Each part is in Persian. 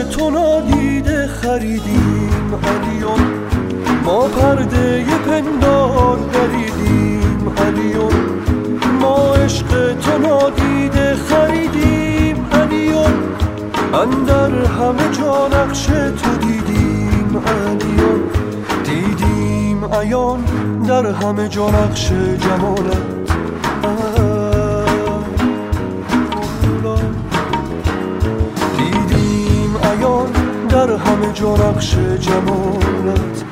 تو نادیده خریدیم علیون، ما پرده پندار دریدیم علیون، ما عشق تو نادیده خریدیم علیون، اندر همه جا نقش تو دیدیم علیون، دیدیم عیان در همه جا نقش جمالت. دیدیم عیان در همه جا نقش جمالت.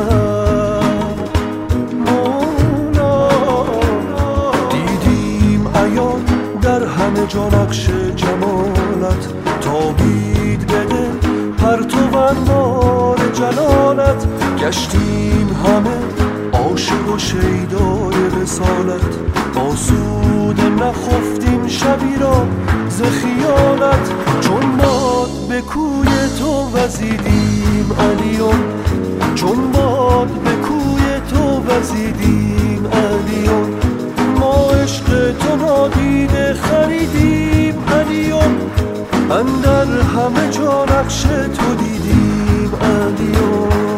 دیدیم عیان در همه جا نقش جمالت، تابید بده پرتو انوار جلالت، گشتیم همه عاشق و شیدای رسالت، آسوده نخفتیم شبی را ز خیالت، چون باد به کوی تو وزیدیم علیون، چون باد به کوی تو وزیدیم علیون، ما عشق تو نادیده خریدیم علیون، اندر همه جا نقش تو دیدیم علیون.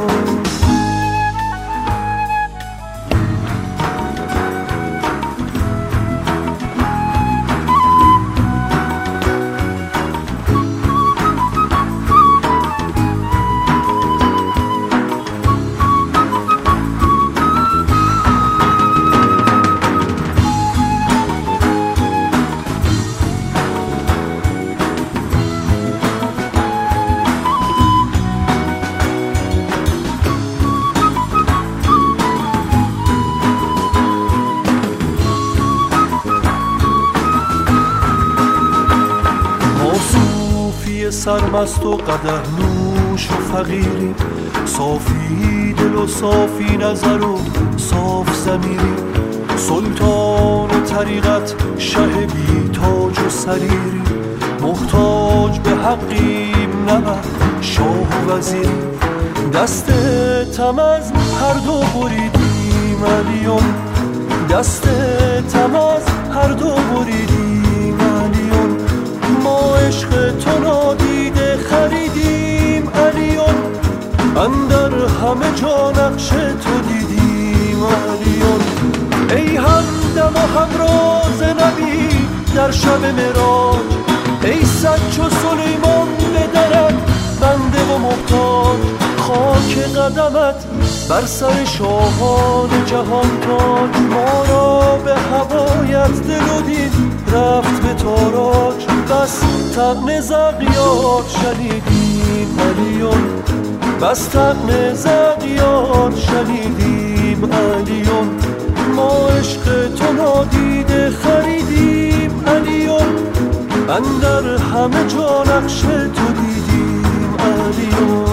سرمست و قدح نوش و فقیری، صافی دل و صافی نظر و صاف ضمیری، سلطان طریقت شه بی تاج و سریری، محتاج به حقیم نه شاه و وزیری، دست تم از هر دو بریدیم علیون، دست تم از هر دو بریدیم علیون، ما عشق تو نادیده خریدیم علیون، اندر همه جا نقش تو دیدیم علیون، ای همدم و همراز نبی در شب معراج، ای سج و سلیمان به درت بنده و محتاج، خاک قدمت بر سر شاهان جهان تاج، ما را به هوایت دل و دید رفت به تاراج، بس طعن زغیات شنیدیم علیون، بس طعن زغیات شنیدیم علیون، ما عشق تو نادیده خریدیم علیون، اندر همه جا نقش تو دیدیم علیون.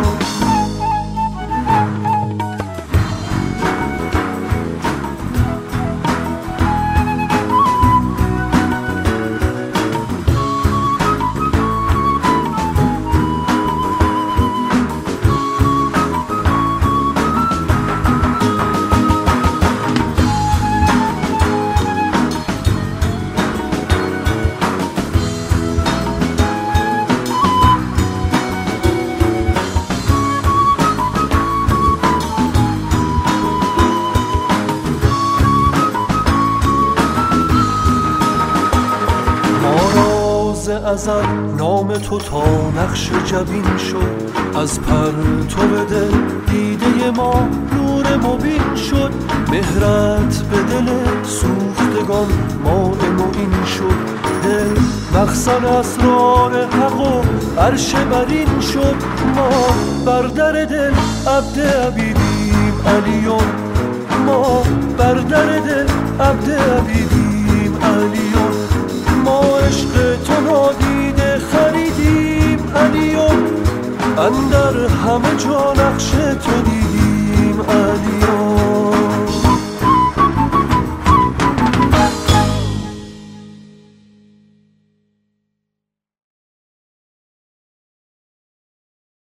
ازل نام تو تا نقش جبین شد، از پرتو دل دیده ما نور مبین شد، مهرت به دل سوختگان ماء معین شد، دل مخزن اسرار حق و عرش برین شد، ما بر در دل عبد عبیدیم علیون، ما بر در دل عبد عبیدیم علیون، ما عشق تو نادیده خریدیم علیون، اندر همه جا نقش تو